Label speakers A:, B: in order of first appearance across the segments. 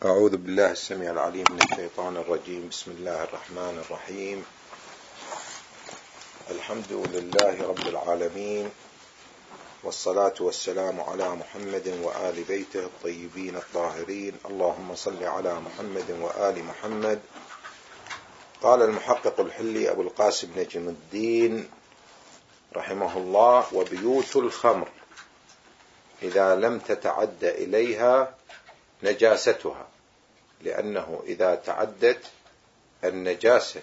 A: أعوذ بالله السميع العليم من الشيطان الرجيم. بسم الله الرحمن الرحيم. الحمد لله رب العالمين، والصلاة والسلام على محمد وآل بيته الطيبين الطاهرين. اللهم صل على محمد وآل محمد. قال المحقق الحلي أبو القاسم نجم الدين رحمه الله: وبيوت الخمر إذا لم تتعد إليها نجاستها، لأنه إذا تعدت النجاسة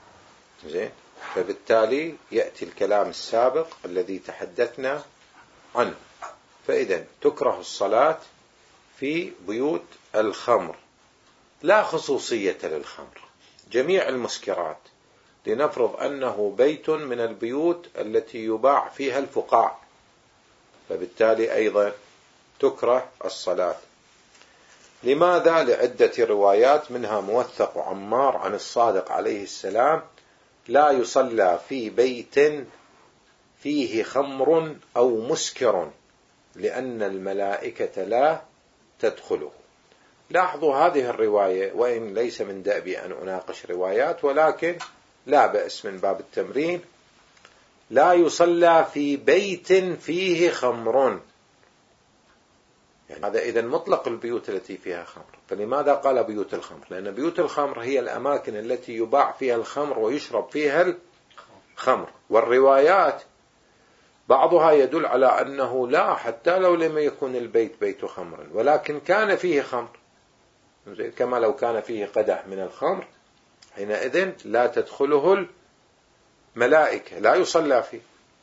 A: فبالتالي يأتي الكلام السابق الذي تحدثنا عنه. فإذا تكره الصلاة في بيوت الخمر، لا خصوصية للخمر، جميع المسكرات. لنفرض أنه بيت من البيوت التي يباع فيها الفقاع، فبالتالي أيضا تكره الصلاة. لماذا؟ لعدة روايات، منها موثق عمار عن الصادق عليه السلام: لا يصلى في بيت فيه خمر أو مسكر لأن الملائكة لا تدخله. لاحظوا هذه الرواية، وإن ليس من دأبي أن أناقش روايات، ولكن لا بأس من باب التمرين. لا يصلى في بيت فيه خمر، يعني هذا إذن مطلق البيوت التي فيها خمر. فلماذا قال بيوت الخمر؟ لأن بيوت الخمر هي الأماكن التي يباع فيها الخمر ويشرب فيها الخمر. والروايات بعضها يدل على أنه لا، حتى لو لم يكن البيت بيت خمر ولكن كان فيه خمر، كما لو كان فيه قدح من الخمر، حينئذ لا تدخله الملائكة، لا يصلى فيه.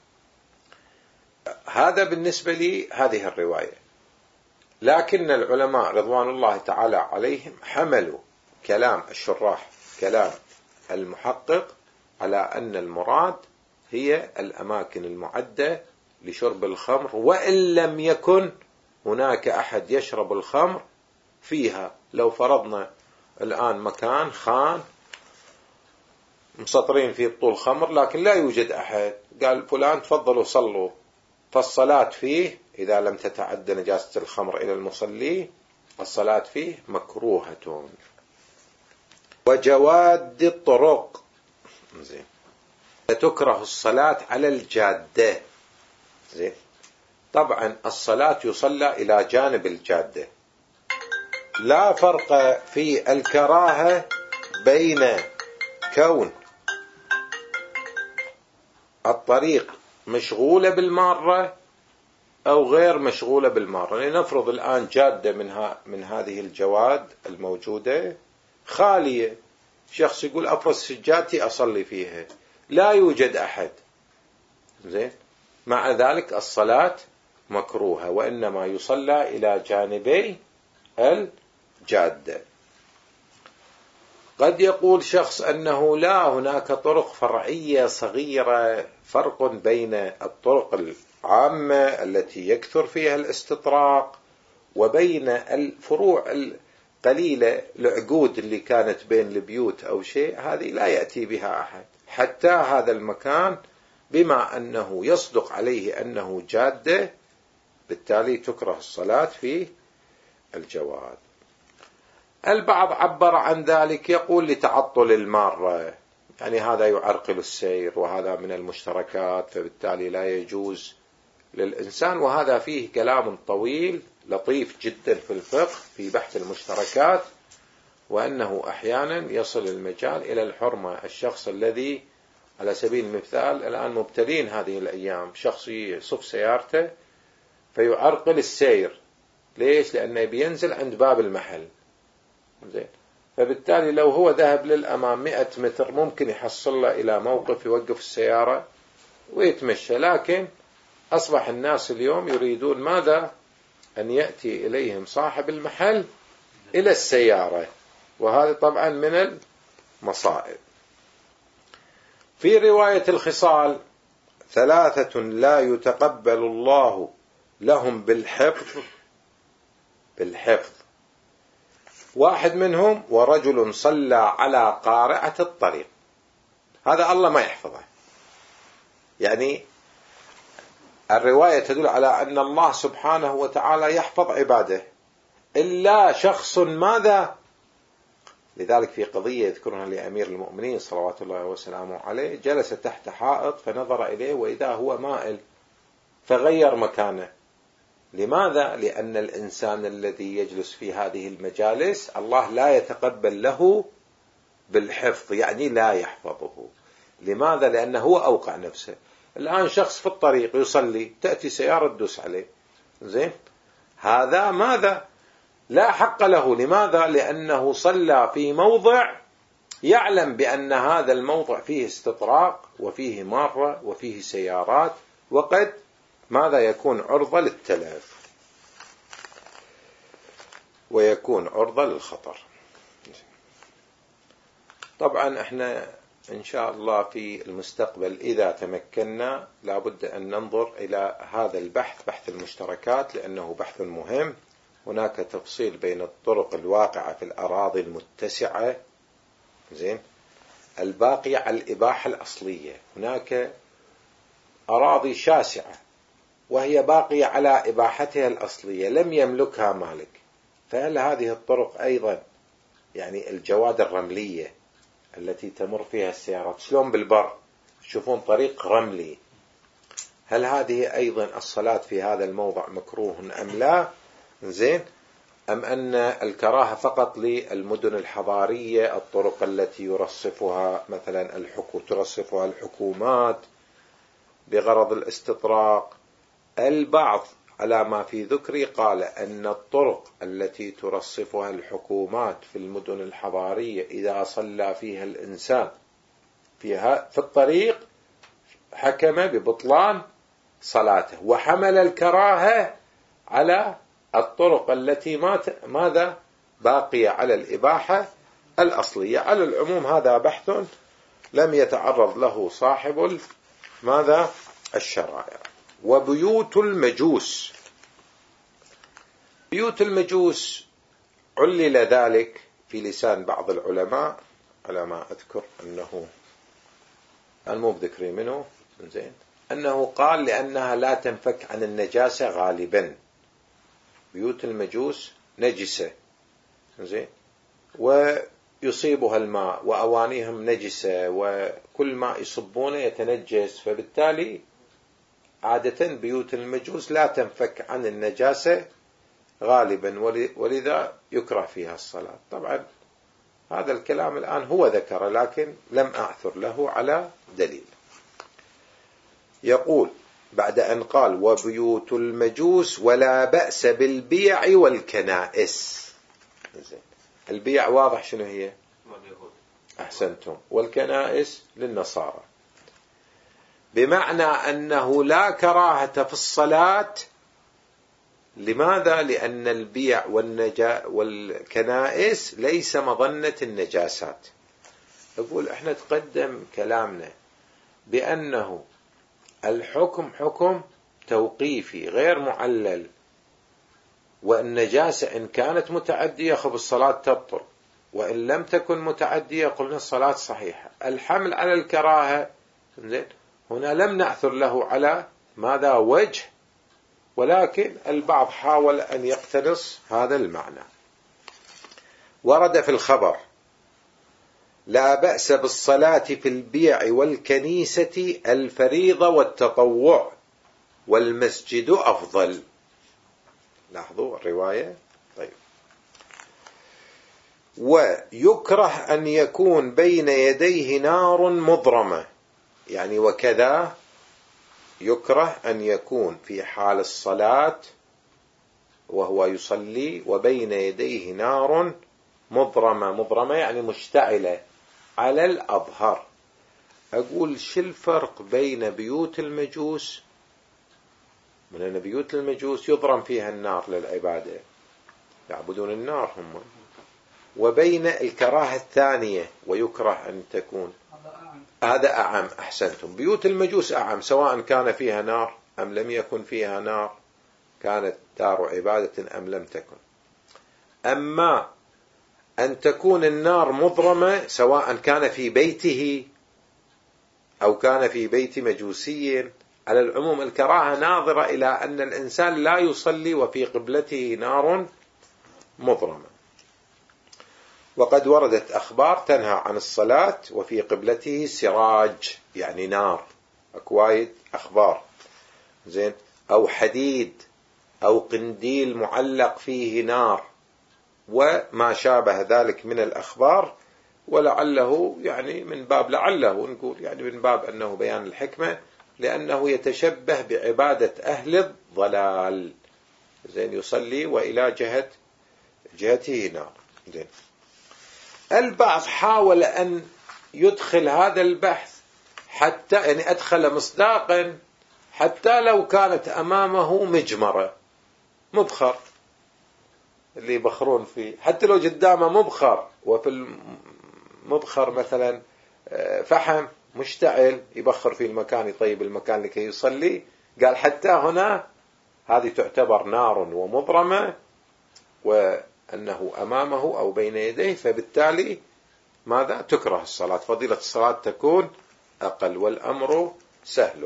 A: هذا بالنسبة لي هذه الرواية. لكن العلماء رضوان الله تعالى عليهم حملوا كلام الشراح، كلام المحقق، على أن المراد هي الأماكن المعدة لشرب الخمر، وإن لم يكن هناك أحد يشرب الخمر فيها. لو فرضنا الآن مكان خان مسطرين فيه طول خمر لكن لا يوجد أحد، قال فلان تفضلوا صلوا، فالصلاة فيه إذا لم تتعدى نجاسة الخمر إلى المصلي الصلاة فيه مكروهة. وجواد الطرق، تكره الصلاة على الجادة. طبعا الصلاة يصلى إلى جانب الجادة، لا فرق في الكراهة بين كون الطريق مشغولة بالمارة أو غير مشغولة بالمارة. لنفرض الآن جادة من هذه الجواد الموجودة خالية، شخص يقول أفرز سجادتي أصلي فيها، لا يوجد أحد، مع ذلك الصلاة مكروهة، وإنما يصلى إلى جانبي الجادة. قد يقول شخص أنه لا، هناك طرق فرعية صغيرة، فرق بين الطرق العامة التي يكثر فيها الاستطراق وبين الفروع القليلة، العقود اللي كانت بين البيوت أو شيء، هذه لا يأتي بها أحد. حتى هذا المكان بما أنه يصدق عليه أنه جادة، بالتالي تكره الصلاة في الجواد. البعض عبر عن ذلك، يقول لتعطل المارة، يعني هذا يعرقل السير وهذا من المشتركات، فبالتالي لا يجوز للإنسان. وهذا فيه كلام طويل لطيف جدا في الفقه في بحث المشتركات، وأنه أحيانا يصل المجال إلى الحرمة. الشخص الذي على سبيل المثال الآن مبتلين هذه الأيام، شخص يصف سيارته فيعرقل السير، ليش؟ لأنه بينزل عند باب المحل، فبالتالي لو هو ذهب للأمام 100 متر ممكن يحصل له إلى موقف يوقف السيارة ويتمشى. لكن أصبح الناس اليوم يريدون ماذا؟ أن يأتي إليهم صاحب المحل إلى السيارة، وهذا طبعا من المصائب. في رواية الخصال: ثلاثة لا يتقبل الله لهم بالحفظ، واحد منهم ورجل صلى على قارعة الطريق. هذا الله ما يحفظه، يعني الرواية تدل على أن الله سبحانه وتعالى يحفظ عباده، إلا شخص ماذا؟ لذلك في قضية يذكرها لأمير المؤمنين صلوات الله وسلامه عليه، جلس تحت حائط فنظر إليه وإذا هو مائل فغير مكانه. لماذا؟ لأن الإنسان الذي يجلس في هذه المجالس الله لا يتقبل له بالحفظ، يعني لا يحفظه. لماذا؟ لأنه هو أوقع نفسه. الآن شخص في الطريق يصلي، تأتي سيارة تدوس عليه، زين، هذا ماذا؟ لا حق له. لماذا؟ لأنه صلى في موضع يعلم بأن هذا الموضع فيه استطراق وفيه مارة وفيه سيارات، وقد ماذا يكون عرضة للتلف ويكون عرضة للخطر. طبعا احنا ان شاء الله في المستقبل اذا تمكنا لابد ان ننظر الى هذا البحث، بحث المشتركات، لانه بحث مهم. هناك تفصيل بين الطرق الواقعة في الأراضي المتسعة، زين، الباقية على الإباحة الأصلية. هناك أراضي شاسعة وهي باقية على إباحتها الأصلية لم يملكها مالك، فهل هذه الطرق أيضا، يعني الجواد الرملية التي تمر فيها السيارات، شلون بالبر تشوفون طريق رملي، هل هذه أيضا الصلاة في هذا الموضع مكروه أم لا؟ زين، أم أن الكراهة فقط للمدن الحضارية، الطرق التي يرصفها مثلا ترصفها الحكومات بغرض الاستطراق؟ البعض على ما في ذكري قال أن الطرق التي ترصفها الحكومات في المدن الحضارية إذا صلى فيها الإنسان في الطريق حكم ببطلان صلاته، وحمل الكراهة على الطرق التي ماذا باقية على الإباحة الأصلية. على العموم هذا بحث لم يتعرض له صاحب ماذا الشرائع. وبيوت المجوس، بيوت المجوس علل ذلك في لسان بعض العلماء على ما أذكر أنه مو بذكري منه، زين، أنه قال لأنها لا تنفك عن النجاسة غالبا. بيوت المجوس نجسة، زين، ويصيبها الماء وأوانيهم نجسة وكل ما يصبونه يتنجس، فبالتالي عادة بيوت المجوس لا تنفك عن النجاسة غالبا، ولذا يكره فيها الصلاة. طبعا هذا الكلام الآن هو ذكر لكن لم أعثر له على دليل. يقول بعد أن قال وبيوت المجوس ولا بأس بالبيع والكنائس. البيع واضح شنو هي؟ أحسنتم. والكنائس للنصارى، بمعنى أنه لا كراهة في الصلاة. لماذا؟ لأن البيع والكنائس ليس مظنة النجاسات. أقول احنا تقدم كلامنا بأنه الحكم حكم توقيفي غير معلل، والنجاسة إن كانت متعدية خب الصلاة تبطل، وإن لم تكن متعدية قلنا الصلاة صحيحة. الحمل على الكراهة هنا لم نعثر له على ماذا وجه، ولكن البعض حاول أن يقتنص هذا المعنى. ورد في الخبر لا بأس بالصلاة في البيع والكنيسة الفريضة والتطوع والمسجد أفضل. لاحظوا الرواية. طيب، ويكره أن يكون بين يديه نار مضرمة، يعني وكذا يكره أن يكون في حال الصلاة وهو يصلي وبين يديه نار مضرمة. مضرمة يعني مشتعلة على الأظهر. أقول شو الفرق بين بيوت المجوس، من أن بيوت المجوس يضرم فيها النار للعبادة، يعبدون النار هم، وبين الكراهة الثانية ويكره أن تكون، هذا أعم. أحسنتم. بيوت المجوس أعم، سواء كان فيها نار أم لم يكن فيها نار، كانت دار عبادة أم لم تكن. أما أن تكون النار مضرمة سواء كان في بيته أو كان في بيت مجوسي، على العموم الكراهة ناظرة إلى أن الإنسان لا يصلي وفي قبلته نار مضرمة. وقد وردت أخبار تنهى عن الصلاة وفي قبلته سراج يعني نار، أكوايد أخبار زين، أو حديد أو قنديل معلق فيه نار وما شابه ذلك من الأخبار. ولعله يعني من باب لعله نقول يعني من باب أنه بيان الحكمة، لأنه يتشبه بعبادة أهل الضلال زين، يصلي وإلى جهته نار زين. البعض حاول أن يدخل هذا البحث حتى يعني أدخل مصداقا حتى لو كانت أمامه مجمرة مبخر اللي يبخرون فيه، حتى لو قدامه مبخر وفي المبخر مثلا فحم مشتعل يبخر في المكان يطيب المكان لكي يصلي، قال حتى هنا هذه تعتبر نار ومضرمة وأنه أمامه أو بين يديه، فبالتالي ماذا تكره الصلاة، فضيلة الصلاة تكون أقل والأمر سهل.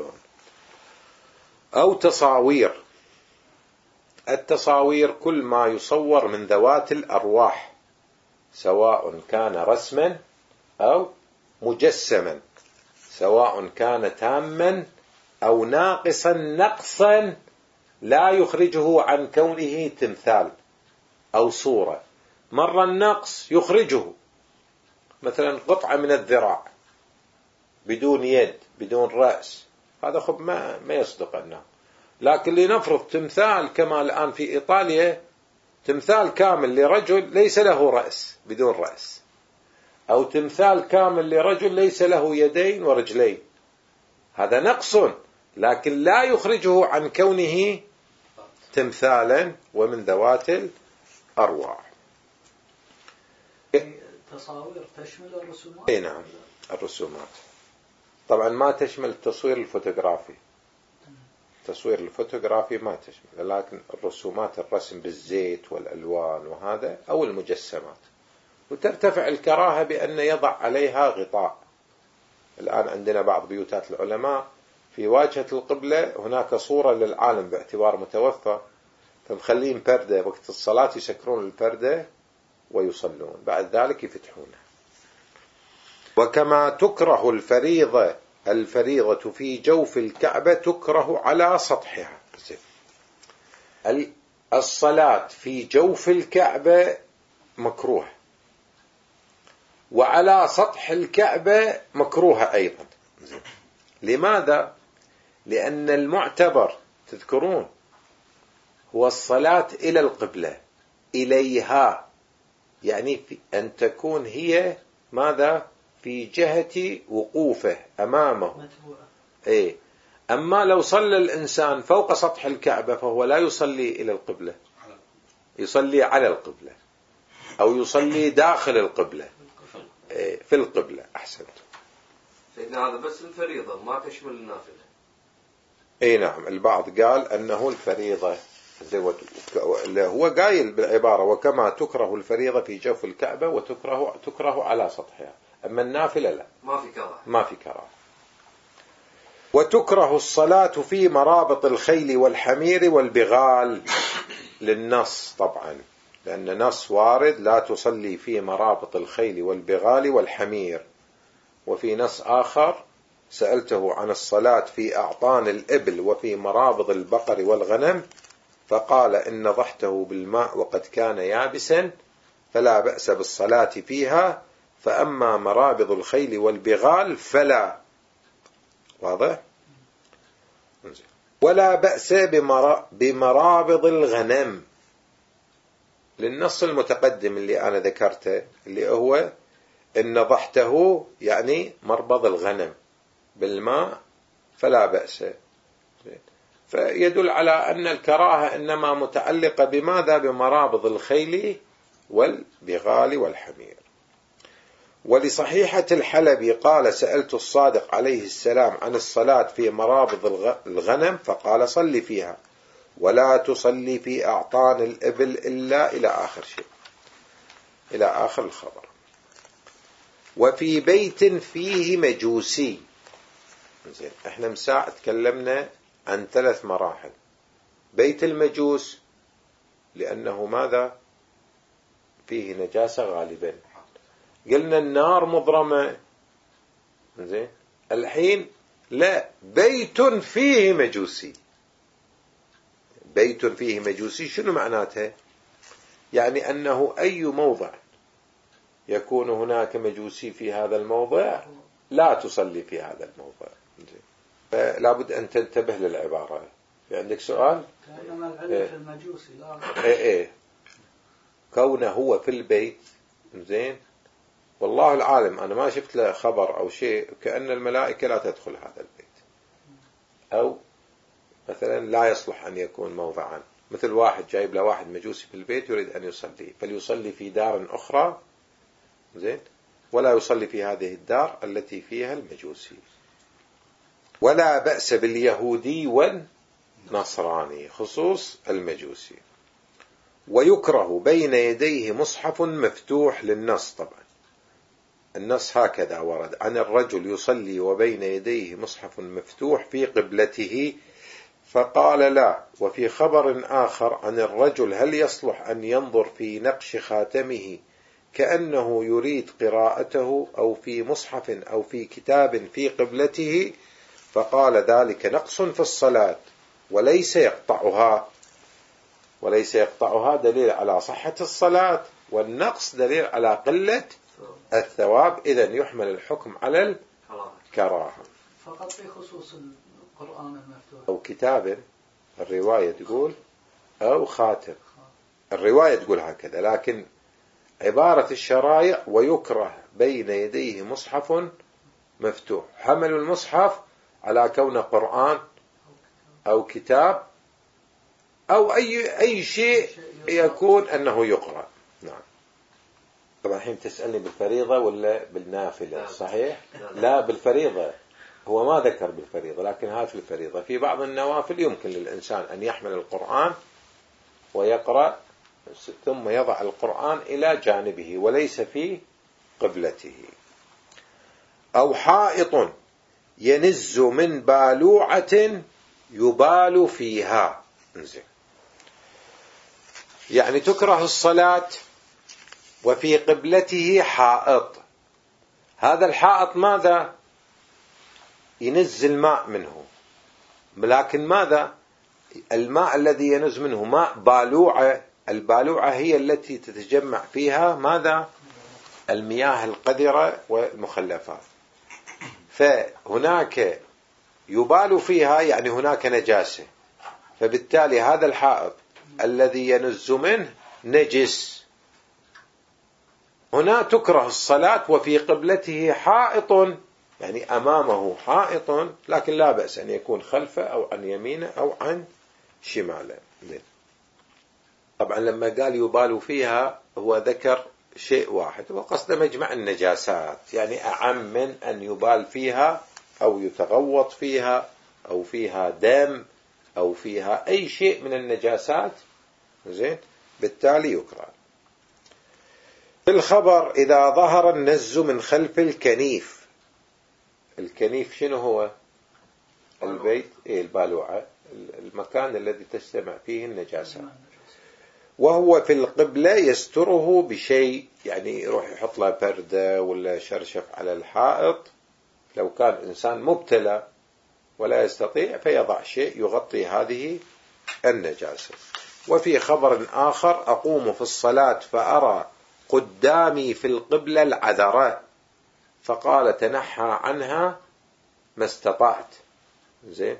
A: أو تصاوير. التصاوير كل ما يصور من ذوات الأرواح سواء كان رسما أو مجسما، سواء كان تاما أو ناقصا نقصا لا يخرجه عن كونه تمثال أو صورة. مرة النقص يخرجه، مثلا قطعة من الذراع بدون يد بدون رأس، هذا خب ما يصدق أنه. لكن لنفرض تمثال كما الآن في إيطاليا تمثال كامل لرجل ليس له رأس بدون رأس، أو تمثال كامل لرجل ليس له يدين ورجلين، هذا نقص لكن لا يخرجه عن كونه تمثالا ومن ذوات الأرواح.
B: التصاوير تشمل الرسومات؟
A: اي نعم، الرسومات طبعا ما تشمل التصوير الفوتوغرافي، التصوير الفوتوغرافي ما تشمل، لكن الرسومات الرسم بالزيت والألوان وهذا أو المجسمات. وترتفع الكراهة بأن يضع عليها غطاء. الآن عندنا بعض بيوتات العلماء في واجهة القبلة هناك صورة للعالم باعتبار متوفى، فمخلين پردة وقت الصلاة يسكرون الپردة ويصلون، بعد ذلك يفتحونها. وكما تكره الفريضة في جوف الكعبة تكره على سطحها. الصلاة في جوف الكعبة مكروه، وعلى سطح الكعبة مكروه أيضا. لماذا؟ لأن المعتبر تذكرون هو الصلاة إلى القبلة إليها، يعني أن تكون هي ماذا في جهة وقوفه أمامه. إيه. أما لو صلى الإنسان فوق سطح الكعبة فهو لا يصلي إلى القبلة، يصلي على القبلة أو يصلي داخل القبلة. إيه في القبلة. أحسنت
C: سيدنا، هذا بس الفريضة ما تشمل النافلة.
A: اي نعم، البعض قال انه الفريضة هو قايل بالعبارة وكما تكره الفريضة في جوف الكعبة وتكره على سطحها، اما النافلة لا، ما في كراهة. وتكره الصلاة في مرابط الخيل والحمير والبغال، للنص طبعا، لأن نص وارد لا تصلي في مرابط الخيل والبغال والحمير. وفي نص آخر سألته عن الصلاة في أعطان الإبل وفي مرابض البقر والغنم فقال إن نضحته بالماء وقد كان يابسا فلا بأس بالصلاة فيها، فأما مرابض الخيل والبغال فلا. واضح؟ ولا بأس بمرابض الغنم، للنص المتقدم اللي أنا ذكرته اللي هو إن نضحته يعني مربض الغنم بالماء فلا بأس. فيدل على أن الكراهة إنما متعلقة بماذا؟ بمرابض الخيل والبغال والحمير. ولصحيحة الحلبي قال سألت الصادق عليه السلام عن الصلاة في مرابض الغنم فقال صلي فيها ولا تصلي في أعطان الإبل إلا إلى آخر شيء، إلى آخر الخبر. وفي بيت فيه مجوسي. زين، احنا مساء تكلمنا عن 3 مراحل. بيت المجوس لأنه ماذا؟ فيه نجاسة غالبا. قلنا النار مضرمة، زين. الحين لا، بيت فيه مجوسي. بيت فيه مجوسي شنو معناتها؟ يعني أنه أي موضع يكون هناك مجوسي في هذا الموضع لا تصلي في هذا الموضع. فلا بد أن تنتبه للعبارة. في عندك سؤال؟
B: كأنما العلة في المجوسي لا.
A: إيه كونه هو في البيت، زين. والله العالم أنا ما شفت له خبر أو شيء كأن الملائكة لا تدخل هذا البيت، أو مثلا لا يصلح أن يكون موضعا، مثل واحد جايب له واحد مجوسي في البيت يريد أن يصلي، فليصلي في دار أخرى، زين، ولا يصلي في هذه الدار التي فيها المجوسي. ولا بأس باليهودي والنصراني، خصوص المجوسي. ويكره بين يديه مصحف مفتوح للنص. طبعا النص هكذا ورد عن الرجل يصلي وبين يديه مصحف مفتوح في قبلته، فقال لا. وفي خبر آخر عن الرجل هل يصلح أن ينظر في نقش خاتمه كأنه يريد قراءته، أو في مصحف أو في كتاب في قبلته، فقال ذلك نقص في الصلاة وليس يقطعها. وليس يقطعها دليل على صحة الصلاة، والنقص دليل على قلة الثواب. إذن يحمل الحكم على الكراهة.
B: فقط في خصوص القرآن المفتوح
A: أو كتاب، الرواية تقول، أو خاتم، الرواية تقول هكذا، لكن عبارة الشرائع ويكره بين يديه مصحف مفتوح، حمل المصحف على كونه قرآن أو كتاب أو أي شيء يكون أنه يقرأ. نعم. طبعا الحين تسألني بالفريضة ولا بالنافلة؟ صحيح؟ لا، بالفريضة. هو ما ذكر بالفريضة، لكن هذا في الفريضة. في بعض النوافل يمكن للإنسان أن يحمل القرآن ويقرأ، ثم يضع القرآن إلى جانبه وليس في قبلته. أو حائط ينز من بالوعة يبال فيها. يعني تكره الصلاة وفي قبلته حائط. هذا الحائط ماذا؟ ينز الماء منه، لكن ماذا؟ الماء الذي ينز منه ماء بالوعة. البالوعة هي التي تتجمع فيها ماذا؟ المياه القذرة والمخلفات. فهناك يبال فيها، يعني هناك نجاسة، فبالتالي هذا الحائط الذي ينز منه نجس. هنا تكره الصلاة وفي قبلته حائط، يعني أمامه حائط، لكن لا بأس أن يكون خلفه أو عن يمينه أو عن شماله. طبعا لما قال يبال فيها هو ذكر شيء واحد، وقصد مجمع النجاسات، يعني أعم من أن يبال فيها أو يتغوط فيها أو فيها دم أو فيها أي شيء من النجاسات، زين، بالتالي يكره. في الخبر إذا ظهر النز من خلف الكنيف. الكنيف شنو هو؟ البيت، البالوعة، المكان الذي تجتمع فيه النجاسات. وهو في القبلة يستره بشيء، يعني يروح يحط له بردة ولا شرشف على الحائط لو كان إنسان مبتلى ولا يستطيع، فيضع شيء يغطي هذه النجاسة. وفي خبر آخر أقوم في الصلاة فأرى قدامي في القبلة العذراء، فقال تنحى عنها ما استطعت. زين،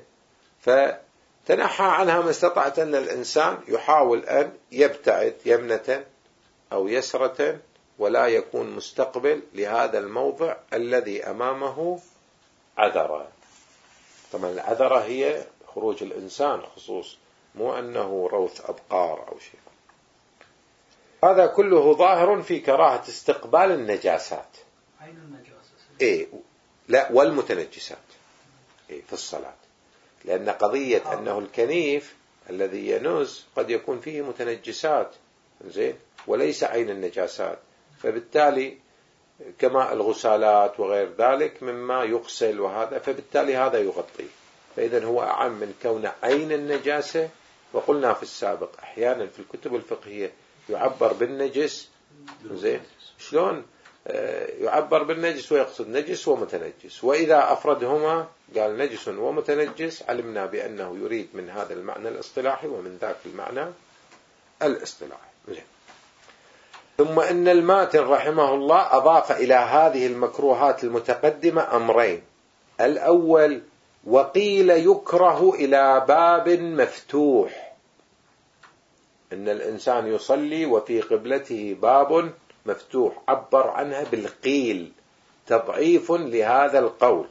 A: فتنحى عنها ما استطعت، أن الإنسان يحاول أن يبتعد يمنة أو يسرة ولا يكون مستقبل لهذا الموضع الذي أمامه عذرة. طبعا العذرة هي خروج الإنسان خصوص، مو أنه روث أبقار أو شيء. هذا كله ظاهر في كراهة استقبال النجاسات.
B: عين النجاسة.
A: لا، والمتنجسات في الصلاة، لأن قضية أنه الكنيف الذي ينز قد يكون فيه متنجسات، زين، وليس عين النجاسات، فبالتالي كما الغسالات وغير ذلك مما يغسل وهذا، فبالتالي هذا يغطيه. فإذن هو أعم من كون عين النجاسة. وقلنا في السابق أحيانا في الكتب الفقهية يعبر بالنجس زين شلون يعبر بالنجس ويقصد نجس ومتنجس؟ وإذا أفردهما قال نجس ومتنجس علمنا بأنه يريد من هذا المعنى الاصطلاحي ومن ذاك المعنى الاصطلاحي. ثم إن الماتن رحمه الله أضاف إلى هذه المكروهات المتقدمة أمرين. الأول وقيل يكره إلى باب مفتوح، إن الإنسان يصلي وفي قبلته باب مفتوح، عبر عنها بالقيل تضعيف لهذا القول.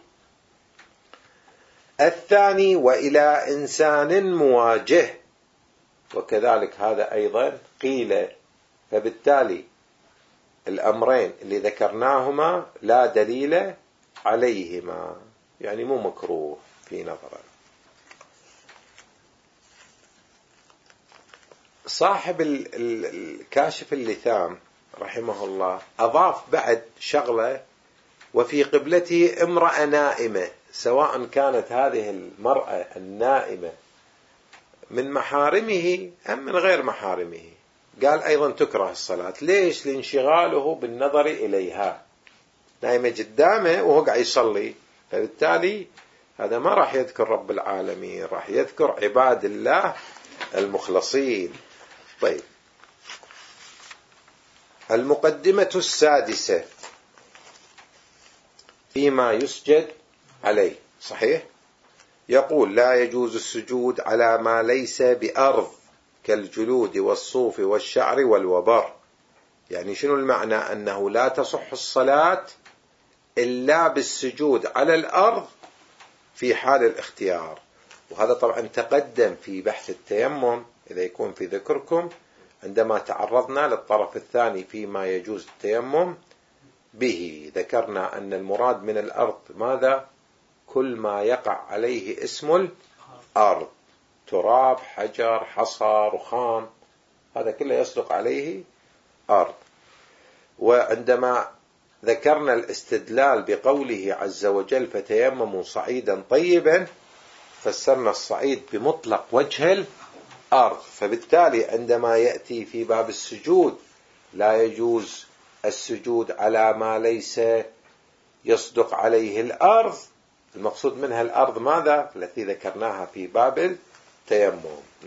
A: الثاني وإلى إنسان مواجه، وكذلك هذا أيضا قيل، فبالتالي الأمرين اللي ذكرناهما لا دليل عليهما، يعني مو مكروه في نظره. صاحب الكاشف اللثام رحمه الله أضاف بعد شغلة: وفي قبلته امرأة نائمة، سواء كانت هذه المرأة النائمة من محارمه أم من غير محارمه. قال أيضا تكره الصلاة. ليش؟ لانشغاله بالنظر إليها، نائمة قدامه وهو قاعد يصلي، فبالتالي هذا ما راح يذكر رب العالمين، راح يذكر عباد الله المخلصين. طيب، المقدمة السادسة فيما يسجد عليه. صحيح، يقول لا يجوز السجود على ما ليس بأرض كالجلود والصوف والشعر والوبر. يعني شنو المعنى؟ أنه لا تصح الصلاة إلا بالسجود على الأرض في حال الاختيار. وهذا طبعا تقدم في بحث التيمم، إذا يكون في ذكركم، عندما تعرضنا للطرف الثاني فيما يجوز التيمم به، ذكرنا أن المراد من الأرض ماذا؟ كل ما يقع عليه اسم الأرض، تراب، حجر، حصى، رخام، هذا كله يصدق عليه أرض. وعندما ذكرنا الاستدلال بقوله عز وجل فتيمموا صعيدا طيبا، فسرنا الصعيد بمطلق وجه الأرض، فبالتالي عندما يأتي في باب السجود لا يجوز السجود على ما ليس يصدق عليه الأرض. المقصود منها الأرض ماذا؟ التي ذكرناها في باب التيمم.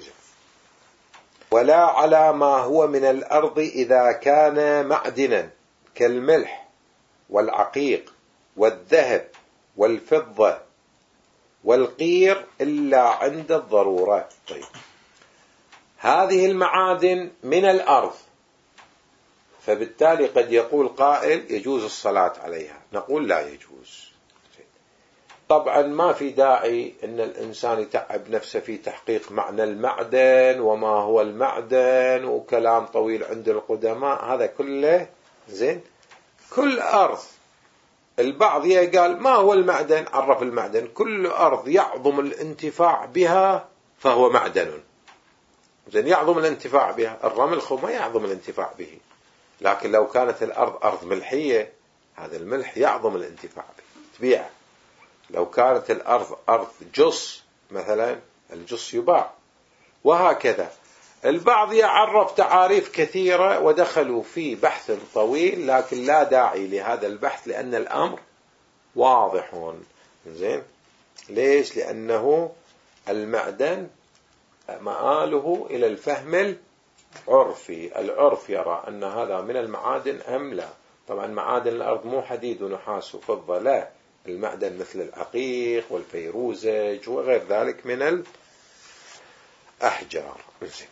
A: ولا على ما هو من الأرض إذا كان معدنا كالملح والعقيق والذهب والفضة والقير إلا عند الضرورة. طيب، هذه المعادن من الأرض، فبالتالي قد يقول قائل يجوز الصلاة عليها، نقول لا يجوز. طبعا ما في داعي أن الإنسان يتعب نفسه في تحقيق معنى المعدن وما هو المعدن وكلام طويل عند القدماء، هذا كله زين. كل أرض، البعض قال ما هو المعدن؟ عرف المعدن كل أرض يعظم الانتفاع بها فهو معدن. زين، يعظم الانتفاع بها، الرمل ما يعظم الانتفاع به، لكن لو كانت الأرض أرض ملحية، هذا الملح يعظم الانتفاع به، تبيع. لو كانت الأرض أرض جص مثلا، الجص يباع، وهكذا. البعض يعرف تعاريف كثيرة ودخلوا في بحث طويل، لكن لا داعي لهذا البحث لأن الأمر واضح. زين، ليش؟ لأنه المعدن مآله إلى الفهم العرفي، العرف يرى أن هذا من المعادن أم لا. طبعا معادن الأرض مو حديد ونحاس وفضة، لا، المعدن مثل العقيق والفيروزج وغير ذلك من الأحجار.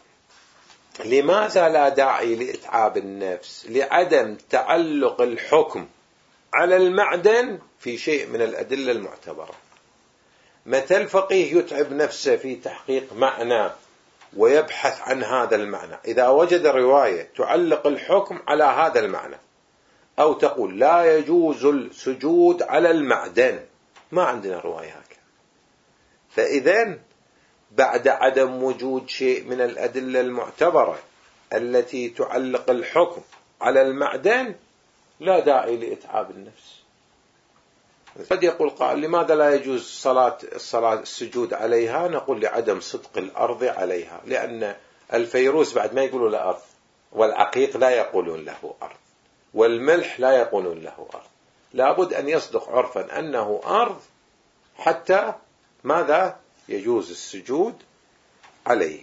A: لماذا لا داعي لإتعاب النفس؟ لعدم تعلق الحكم على المعدن في شيء من الأدلة المعتبرة. متى الفقيه يتعب نفسه في تحقيق معنى ويبحث عن هذا المعنى؟ إذا وجد رواية تعلق الحكم على هذا المعنى، أو تقول لا يجوز السجود على المعدن، ما عندنا رواية هكذا، فإذن بعد عدم وجود شيء من الأدلة المعتبرة التي تعلق الحكم على المعدن لا داعي لإتعاب النفس. قد يقول قائل لماذا لا يجوز الصلاة السجود عليها؟ نقول لعدم صدق الأرض عليها، لأن الفيروز بعد ما يقولوا لأرض، والعقيق لا يقولون له أرض، والملح لا يقولون له أرض. لابد أن يصدق عرفا أنه أرض حتى ماذا يجوز السجود عليه.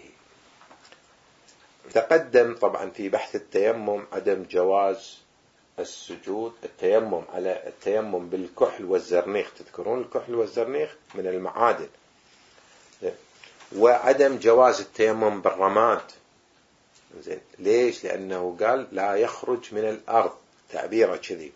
A: تقدم طبعا في بحث التيمم عدم جواز السجود التيمم بالكحل والزرنيخ، تذكرون الكحل والزرنيخ من المعادن، وعدم جواز التيمم بالرماد. زين، ليش؟ لأنه قال لا يخرج من الأرض، تعبيره كذي،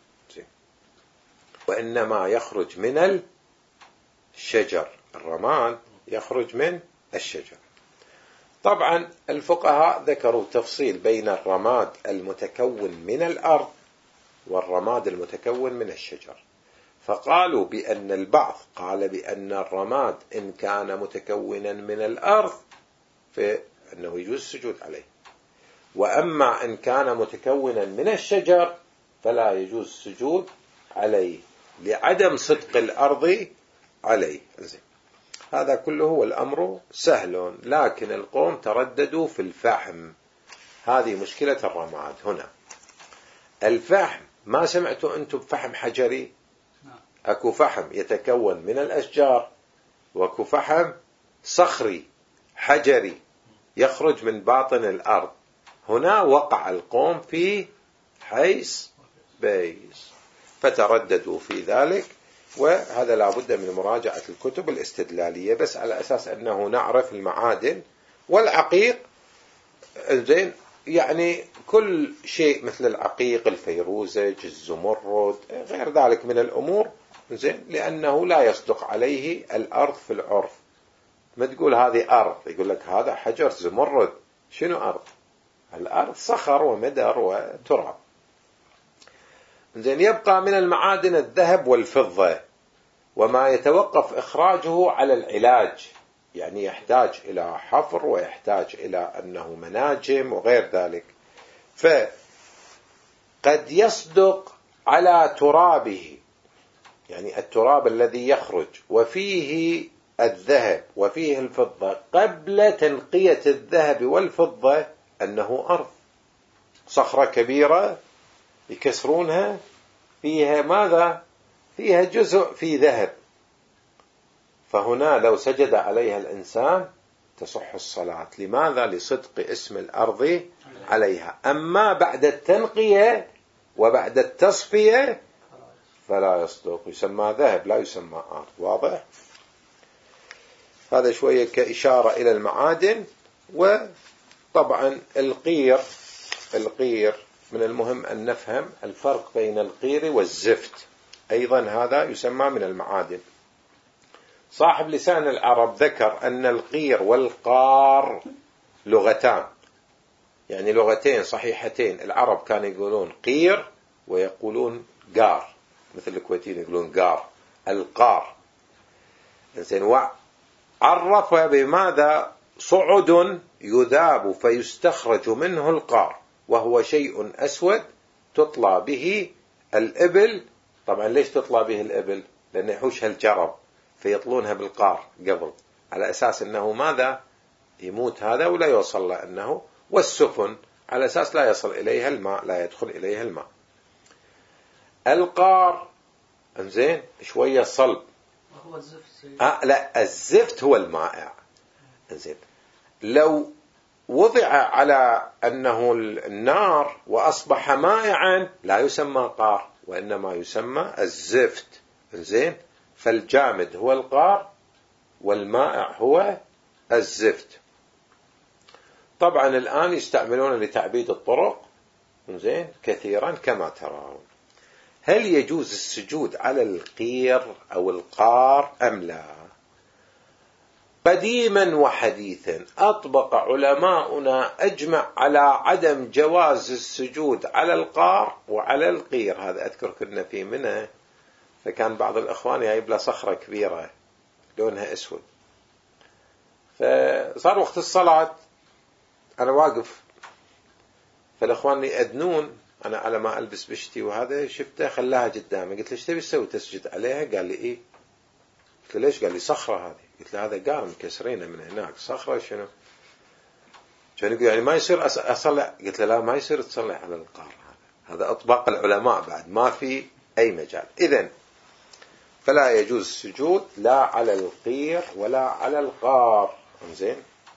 A: وإنما يخرج من الشجر، الرماد يخرج من الشجر. طبعا الفقهاء ذكروا تفصيل بين الرماد المتكون من الأرض والرماد المتكون من الشجر، فقالوا بأن البعض قال بأن الرماد إن كان متكونا من الأرض فإنه يجوز السجود عليه، وأما إن كان متكونا من الشجر فلا يجوز السجود عليه لعدم صدق الأرض عليه. هذا كله والأمر سهل، لكن القوم ترددوا في الفحم. هذه مشكلة الرماد هنا. الفحم ما سمعتوا أنتم بفحم حجري؟ أكو فحم يتكون من الأشجار، وأكو فحم صخري حجري يخرج من باطن الأرض. هنا وقع القوم في حيث بيس، فترددوا في ذلك، وهذا لا بد من مراجعة الكتب الاستدلالية بس على أساس أنه نعرف المعادن والعقيق. زين، يعني كل شيء مثل العقيق، الفيروزج، الزمرد، غير ذلك من الأمور، زين، لأنه لا يصدق عليه الأرض في العرف. ما تقول هذه أرض، يقول لك هذا حجر زمرد. شنو أرض؟ الأرض صخر ومدر وتراب. زين، يبقى من المعادن الذهب والفضة، وما يتوقف إخراجه على العلاج، يعني يحتاج إلى حفر ويحتاج إلى أنه مناجم وغير ذلك. فقد يصدق على ترابه، يعني التراب الذي يخرج وفيه الذهب وفيه الفضة قبل تنقية الذهب والفضة أنه أرض، صخرة كبيرة يكسرونها فيها ماذا؟ فيها جزء في ذهب، فهنا لو سجد عليها الإنسان تصح الصلاة. لماذا؟ لصدق اسم الأرض عليها. أما بعد التنقية وبعد التصفية فلا يصدق، يسمى ذهب لا يسمى أرض. واضح؟ هذا شوية كإشارة إلى المعادن. وطبعا القير من المهم أن نفهم الفرق بين القير والزفت، أيضا هذا يسمى من المعادن. صاحب لسان العرب ذكر أن القير والقار لغتان، يعني لغتين صحيحتين. العرب كانوا يقولون قير ويقولون قار، مثل الكويتيين يقولون قار، القار. وعرف بماذا؟ صعد يذاب فيستخرج منه القار، وهو شيء أسود تطلى به الإبل. طبعا ليش تطلى به الإبل؟ لأن يحوشها الجرب فيطلونها بالقار قبل، على أساس أنه ماذا؟ يموت هذا ولا يوصل له أنه، والسفن على أساس لا يصل إليها الماء، لا يدخل إليها الماء. القار انزين شوية صلب.
B: وهو الزفت
A: لا، الزفت هو المائع. انزين، لو وضع على أنه النار وأصبح مائعا لا يسمى قار، وإنما يسمى الزفت. انزين، فالجامد هو القار والمائع هو الزفت. طبعا الآن يستعملون لتعبيد الطرق انزين كثيرا كما ترون. هل يجوز السجود على القير أو القار أم لا؟ قديما وحديثا أطبق علماؤنا أجمع على عدم جواز السجود على القار وعلى القير. هذا أذكر كنا في منى، فكان بعض الأخوان يجيب له صخرة كبيرة لونها أسود، فصار وقت الصلاة أنا واقف، فالأخوان يأذنون، أنا على ما ألبس بشتي وهذا شفته خلاها قدامي، قلت له ايش تبي تسوي تسجد عليها؟ قال لي إيه. قلت له ليش؟ قال لي صخرة هذه. قلت له هذا قار مكسرينه من هناك، صخرة شنو؟ كان يقول يعني ما يصير أصلي، قلت له لا ما يصير تصلي على القار، هذا أطباق العلماء بعد ما في أي مجال. إذن فلا يجوز السجود لا على القير ولا على القار. زين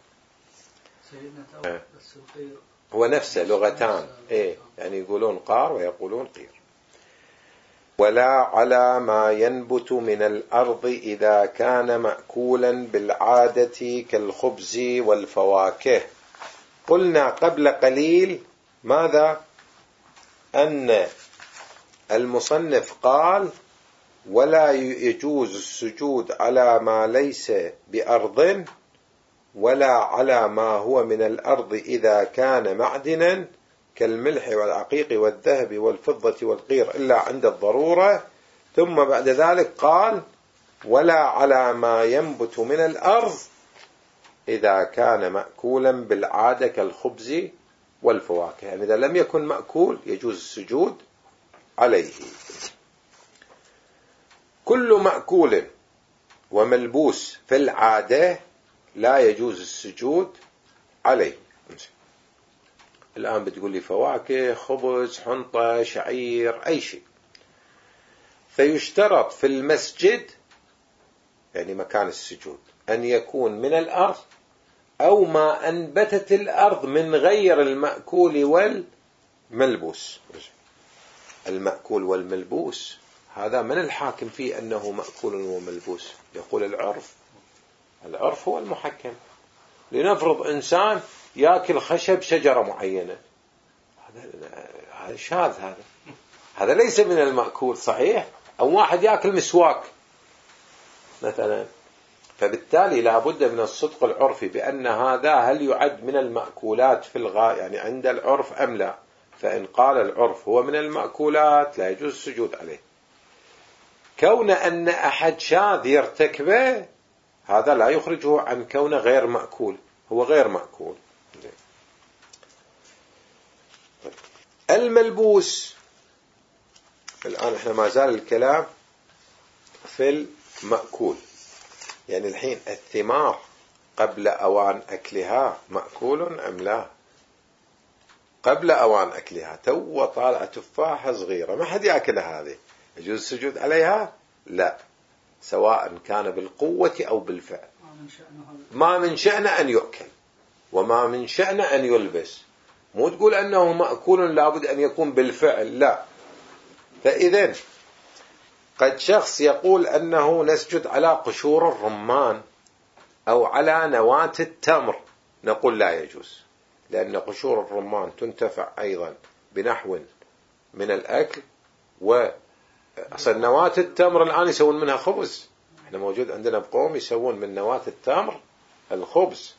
B: بس القير
A: هو نفسه لغتان، إيه يعني يقولون قار ويقولون قير. ولا على ما ينبت من الأرض إذا كان مأكولا بالعادة كالخبز والفواكه. قلنا قبل قليل ماذا؟ أن المصنف قال ولا يجوز السجود على ما ليس بأرض ولا على ما هو من الأرض إذا كان معدنا كالملح والعقيق والذهب والفضة والقير إلا عند الضرورة. ثم بعد ذلك قال ولا على ما ينبت من الأرض إذا كان مأكولا بالعادة كالخبز والفواكه. يعني إذا لم يكن مأكول يجوز السجود عليه. كل مأكول وملبوس في العادة لا يجوز السجود عليه. الآن بتقول لي فواكه، خبز، حنطة، شعير، أي شيء. فيشترط في المسجد يعني مكان السجود أن يكون من الأرض أو ما أنبتت الأرض من غير المأكول والملبوس. المأكول والملبوس هذا من الحاكم فيه أنه مأكول وملبوس؟ يقول العرف هو المحكم. لنفرض إنسان يأكل خشب شجرة معينة، هذا شاذ، هذا ليس من المأكول صحيح. أو واحد يأكل مسواك مثلا، فبالتالي لا بد من الصدق العرفي بأن هذا هل يعد من المأكولات في الغاية يعني عند العرف أم لا. فإن قال العرف هو من المأكولات لا يجوز السجود عليه. كون أن أحد شاذ يرتكبه هذا لا يخرجه عن كونه غير مأكول، هو غير مأكول. الملبوس الآن احنا ما زال الكلام في المأكول. يعني الحين الثمار قبل أوان أكلها مأكول أم لا؟ قبل أوان أكلها تو طالعة تفاحة صغيرة ما حد يأكلها، هذه يجوز السجود عليها؟ لا، سواء كان بالقوة أو بالفعل. ما من شأن أن يؤكل وما من شأن أن يلبس. مو تقول أنه مأكول لابد أن يكون بالفعل، لا. فإذن قد شخص يقول أنه نسجد على قشور الرمان أو على نواة التمر، نقول لا يجوز، لأن قشور الرمان تنتفع أيضا بنحو من الأكل. وأصل نواة التمر الآن يسوون منها خبز، احنا موجود عندنا بقوم يسوون من نواة التمر الخبز.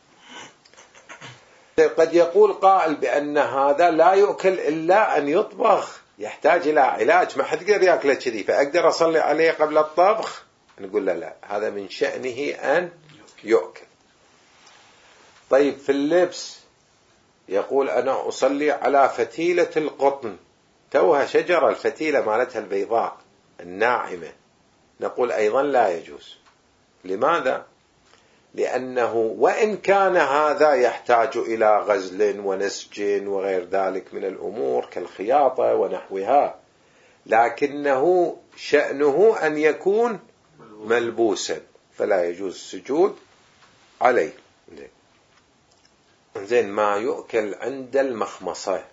A: قد يقول قائل بأن هذا لا يؤكل إلا أن يطبخ، يحتاج إلى علاج، ما حد يقدر يأكله كذي، فأقدر أصلي عليه قبل الطبخ؟ نقول لا، هذا من شأنه أن يؤكل. طيب في اللبس يقول أنا أصلي على فتيلة القطن، توها شجرة الفتيلة مالتها البيضاء الناعمة، نقول أيضا لا يجوز. لماذا؟ لأنه وإن كان هذا يحتاج إلى غزل ونسج وغير ذلك من الأمور كالخياطة ونحوها، لكنه شأنه أن يكون ملبوسا فلا يجوز السجود عليه. زين ما يؤكل عند المخمصة.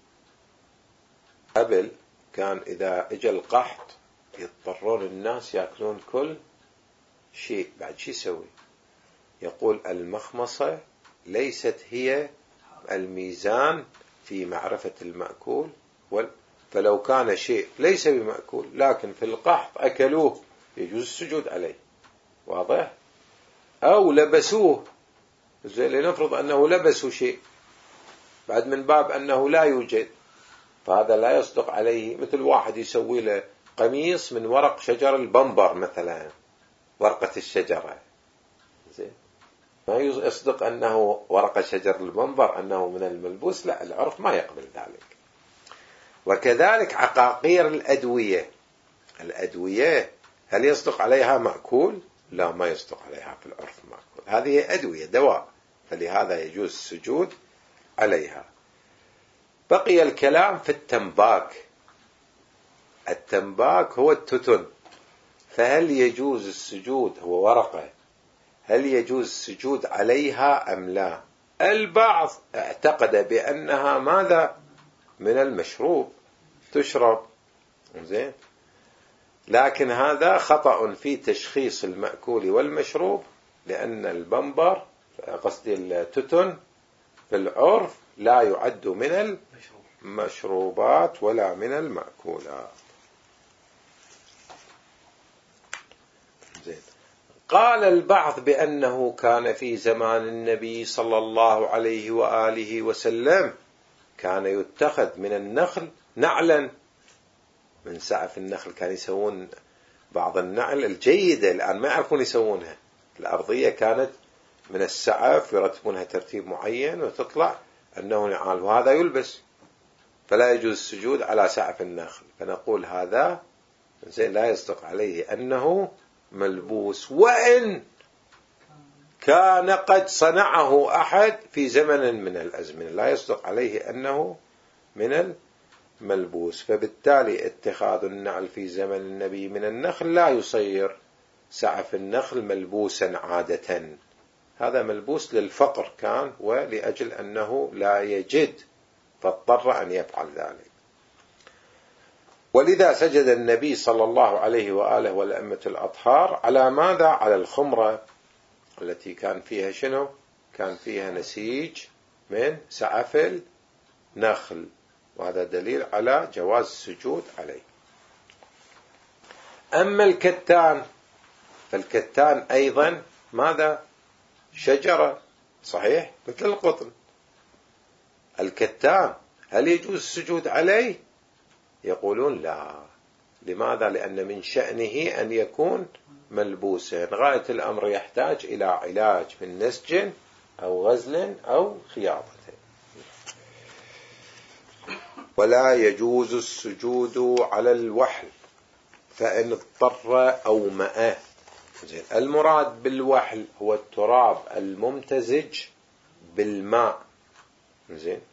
A: قبل كان إذا اجى القحط يضطرون الناس يأكلون كل شيء، بعد شي يسوي؟ يقول المخمصة ليست هي الميزان في معرفة المأكول، فلو كان شيء ليس بمأكول لكن في القحط أكلوه يجوز السجود عليه، واضح؟ أو لبسوه، زي لنفرض أنه لبسوا شيء بعد من باب أنه لا يوجد، فهذا لا يصدق عليه. مثل واحد يسوي له قميص من ورق شجر البنبر مثلا، ورقة الشجرة، زين ما يصدق أنه ورقة شجر البنبر أنه من الملبوس، لا، العرف ما يقبل ذلك. وكذلك عقاقير الأدوية هل يصدق عليها مأكول؟ لا، ما يصدق عليها في العرف مأكول، هذه أدوية دواء، فلهذا يجوز السجود عليها. بقي الكلام في التنباك. التنباك هو التتن، فهل يجوز السجود، هو ورقة، هل يجوز السجود عليها أم لا؟ البعض اعتقد بأنها ماذا؟ من المشروب، تشرب، زين، لكن هذا خطأ في تشخيص المأكول والمشروب، لأن البنبر، قصدي التتن، في العرف لا يعد من المشروبات ولا من المأكولات. زين. قال البعض بأنه كان في زمان النبي صلى الله عليه وآله وسلم كان يتخذ من النخل نعلا، من سعف النخل كان يسوون بعض النعل الجيدة، الآن ما يعرفون يسوونها، الأرضية كانت من السعف يرتبونها ترتيب معين وتطلع أنه نعال، وهذا يلبس، فلا يجوز السجود على سعف النخل، فنقول هذا زين لا يصدق عليه أنه ملبوس، وإن كان قد صنعه أحد في زمن من الأزمنة، لا يصدق عليه أنه من الملبوس. فبالتالي اتخاذ النعل في زمن النبي من النخل لا يصير سعف النخل ملبوسا عادة، هذا ملبوس للفقر كان، ولأجل أنه لا يجد فاضطر أن يفعل ذلك. ولذا سجد النبي صلى الله عليه وآله والأئمة الأطهار على ماذا؟ على الخمرة التي كان فيها شنو؟ كان فيها نسيج من سعف النخل، وهذا دليل على جواز السجود عليه. أما الكتان، فالكتان أيضا ماذا؟ شجرة، صحيح، مثل القطن. الكتان هل يجوز السجود عليه؟ يقولون لا. لماذا؟ لأن من شأنه أن يكون ملبوسا، غاية الأمر يحتاج إلى علاج من نسج أو غزل أو خياطة. ولا يجوز السجود على الوحل فإن اضطر أو ماء. زين. المراد بالوحل هو التراب الممتزج بالماء. زين.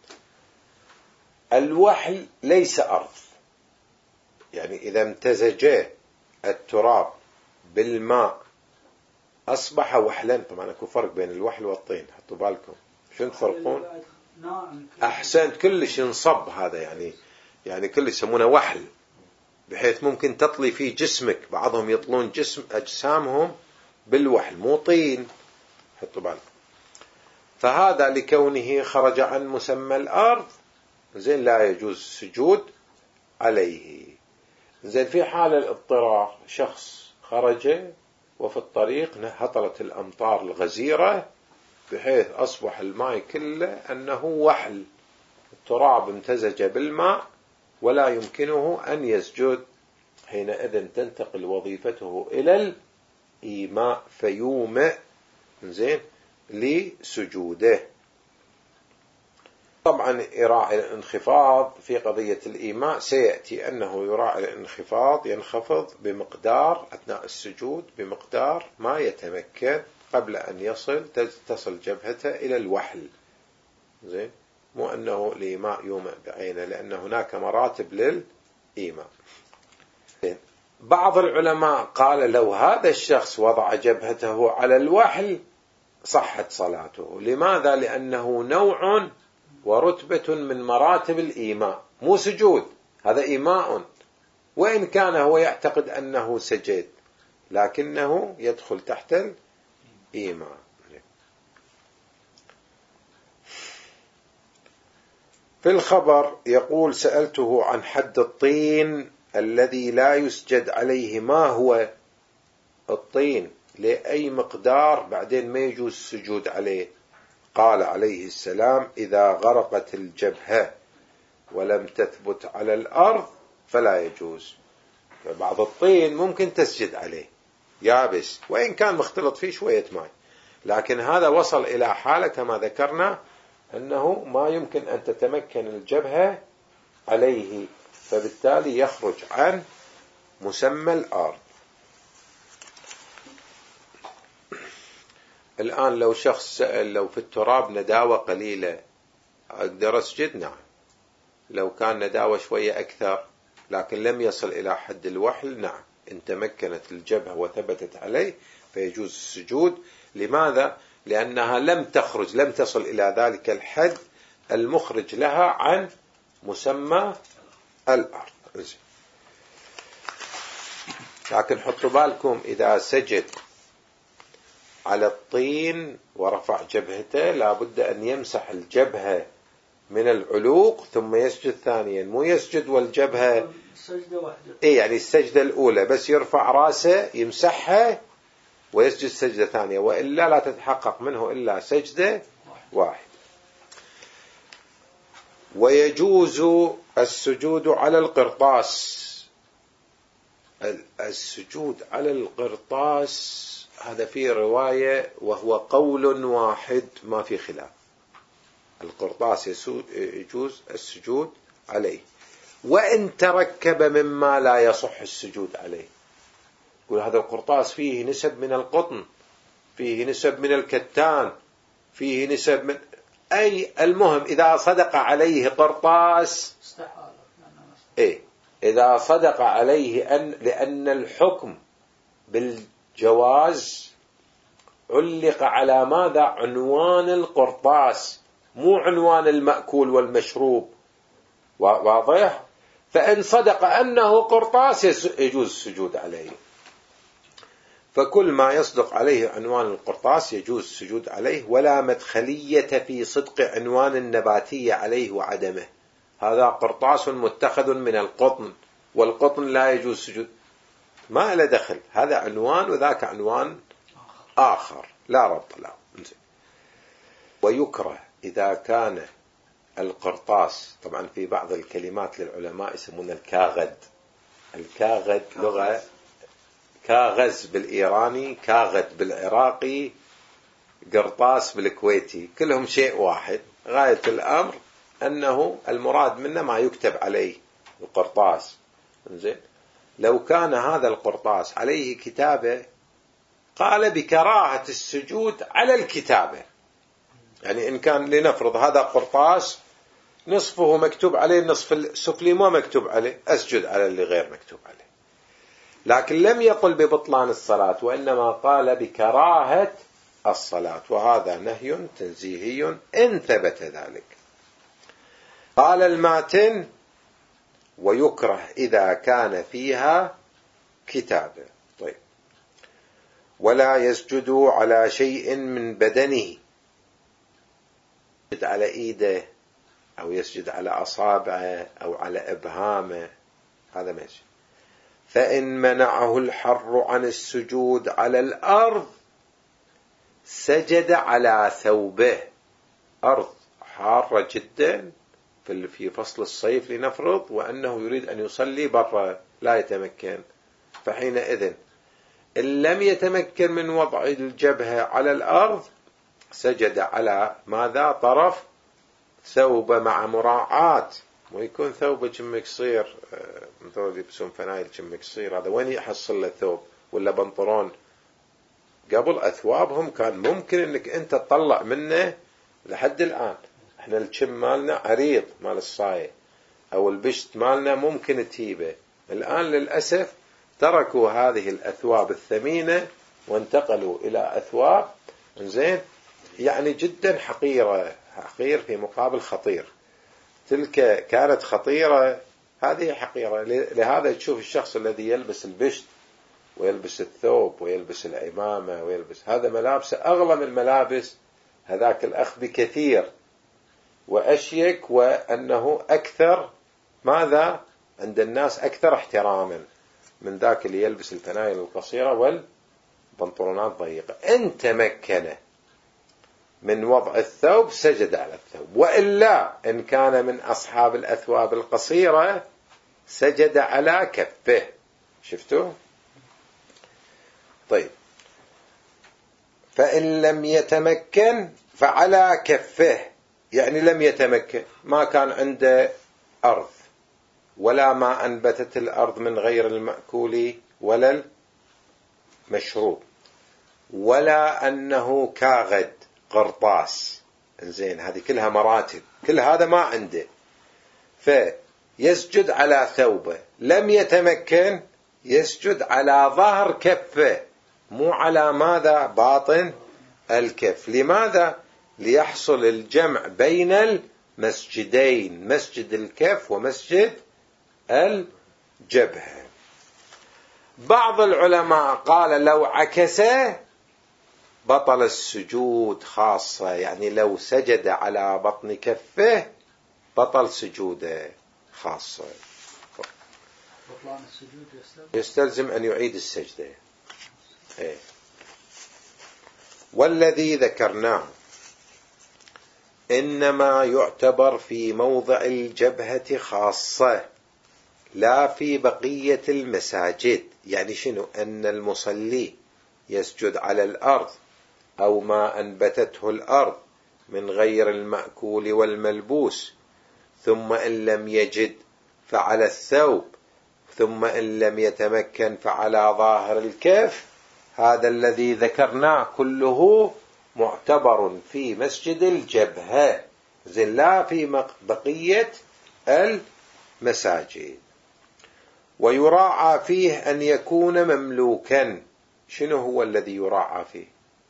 A: الوحل ليس أرض، يعني إذا امتزج التراب بالماء أصبح وحلا. طبعا أكو فرق بين الوحل والطين، حطوا بالكم شو تفرقون. أحسنت، كلش ينصب هذا، يعني كل يسمونه وحل، بحيث ممكن تطلي فيه جسمك، بعضهم يطلون أجسامهم بالوحل، مو طين، حطوا بالكم. فهذا لكونه خرج عن مسمى الأرض، زين، لا يجوز السجود عليه. زين. في حال الاضطرار، شخص خرج وفي الطريق هطلت الأمطار الغزيرة بحيث أصبح الماء كله أنه وحل، التراب امتزج بالماء ولا يمكنه أن يسجد، حينئذ تنتقل وظيفته إلى الإيماء فيومئ، زين، لسجوده. طبعا يراعي الانخفاض في قضية الإيماء، سيأتي أنه يراعي الانخفاض، ينخفض بمقدار أثناء السجود بمقدار ما يتمكن قبل أن تصل جبهته إلى الوحل. زين، مو أنه الإيماء يومئ بعينه، لأن هناك مراتب للإيماء. زين. بعض العلماء قال لو هذا الشخص وضع جبهته على الوحل صحت صلاته. لماذا؟ لأنه نوع ورتبة من مراتب الإيماء، مو سجود، هذا إيماء، وإن كان هو يعتقد أنه سجد لكنه يدخل تحت الإيماء. في الخبر يقول سألته عن حد الطين الذي لا يسجد عليه، ما هو الطين، لأي مقدار بعدين ما يجوز السجود عليه؟ قال عليه السلام إذا غرقت الجبهة ولم تثبت على الأرض فلا يجوز. فبعض الطين ممكن تسجد عليه يابس وإن كان مختلط فيه شوية ماء، لكن هذا وصل إلى حالة كما ذكرنا أنه ما يمكن أن تتمكن الجبهة عليه، فبالتالي يخرج عن مسمى الأرض. الآن لو شخص سأل لو في التراب نداوة قليلة أقدر أسجد؟ نعم. لو كان نداوة شوية أكثر لكن لم يصل إلى حد الوحل، نعم، إن تمكنت الجبهة وثبتت عليه فيجوز السجود. لماذا؟ لأنها لم تخرج، لم تصل إلى ذلك الحد المخرج لها عن مسمى الأرض. لكن حطوا بالكم إذا سجد على الطين ورفع جبهته لابد أن يمسح الجبهة من العلوق ثم يسجد ثانيا، مو يسجد والجبهة
B: السجدة واحدة.
A: يعني السجدة الأولى بس يرفع راسه يمسحها ويسجد سجدة ثانية، وإلا لا تتحقق منه إلا سجدة واحدة. ويجوز السجود على القرطاس. السجود على القرطاس هذا فيه رواية وهو قول واحد ما في خلاف. القرطاس يجوز السجود عليه وإن تركب مما لا يصح السجود عليه. يقول هذا القرطاس فيه نسب من القطن، فيه نسب من الكتان، فيه نسب من المهم إذا صدق عليه قرطاس إذا صدق عليه لأن الحكم بالجواز علق على ماذا؟ عنوان القرطاس مو عنوان المأكول والمشروب، واضح؟ فإن صدق أنه قرطاس يجوز السجود عليه. فكل ما يصدق عليه عنوان القرطاس يجوز السجود عليه، ولا مدخلية في صدق عنوان النباتية عليه وعدمه. هذا قرطاس متخذ من القطن والقطن لا يجوز السجود، ما له دخل، هذا عنوان وذاك عنوان آخر لا ربط له. ويكره إذا كان القرطاس، طبعا في بعض الكلمات للعلماء يسمون الكاغد. الكاغد لغة، كاغز بالإيراني، كاغد بالعراقي، قرطاس بالكويتي، كلهم شيء واحد. غاية الأمر أنه المراد منه ما يكتب عليه القرطاس. زين، لو كان هذا القرطاس عليه كتابة قال بكراهة السجود على الكتابة. يعني إن كان لنفرض هذا قرطاس نصفه مكتوب عليه، النصف السفلي ما مكتوب عليه، أسجد على اللي غير مكتوب عليه. لكن لم يقل ببطلان الصلاة، وإنما قال بكراهة الصلاة، وهذا نهي تنزيهي إن ثبت ذلك. قال الماتن: ويكره إذا كان فيها كتابة. طيب، ولا يسجد على شيء من بدنه، يسجد على إيده أو يسجد على أصابعه أو على إبهامه، هذا ما يسجد. فإن منعه الحر عن السجود على الأرض سجد على ثوبه. أرض حارة جدا في فصل الصيف لنفرض، وأنه يريد أن يصلي برا لا يتمكن، فحينئذ إن لم يتمكن من وضع الجبهة على الأرض سجد على ماذا؟ طرف ثوبه، مع مراعاة ويكون ثوبه جم قصير، مثل يلبسون فنايل جم قصير، هذا وين يحصل له ثوب؟ ولا بنطلون. قبل أثوابهم كان ممكن أنك أنت تطلع منه، لحد الآن احنا الجم مالنا عريض مال الصاية، أو البشت مالنا ممكن تهيبه. الآن للأسف تركوا هذه الأثواب الثمينة وانتقلوا إلى أثواب زين يعني جدا حقيرة، حقير في مقابل خطير. تلك كانت خطيرة، هذه حقيرة. لهذا تشوف الشخص الذي يلبس البشت ويلبس الثوب ويلبس العمامة ويلبس، هذا ملابس أغلى من ملابس هذاك الأخ بكثير وأشيك، وأنه أكثر ماذا عند الناس، أكثر احتراما من ذاك اللي يلبس الفنايل القصيرة والبنطلونات ضيقة. إن تمكن من وضع الثوب سجد على الثوب، وإلا إن كان من أصحاب الأثواب القصيرة سجد على كفه. شفتوا؟ طيب، فإن لم يتمكن فعلى كفه، يعني لم يتمكن، ما كان عنده أرض ولا ما أنبتت الأرض من غير المأكول ولا المشروب، ولا أنه كاغد قرطاس إنزين هذه كلها مراتب، كل هذا ما عنده، فيسجد على ثوبه. لم يتمكن يسجد على ظهر كفه، مو على ماذا؟ باطن الكف. لماذا؟ ليحصل الجمع بين المسجدين، مسجد الكف ومسجد الجبهة. بعض العلماء قال لو عكسه بطل السجود خاصة، يعني لو سجد على بطن كفه بطل سجوده خاصة،
B: بطلان السجود
A: يستلزم أن يعيد السجدة. إيه. والذي ذكرناه إنما يعتبر في موضع الجبهة خاصة، لا في بقية المساجد. يعني شنو؟ أن المصلي يسجد على الأرض أو ما أنبتته الأرض من غير المأكول والملبوس، ثم إن لم يجد فعلى الثوب، ثم إن لم يتمكن فعلى ظاهر الكف. هذا الذي ذكرناه كله معتبر في مسجد الجبهة، لا في بقية المساجد. ويراعى فيه أن يكون مملوكا. شنو هو الذي يراعى فيه؟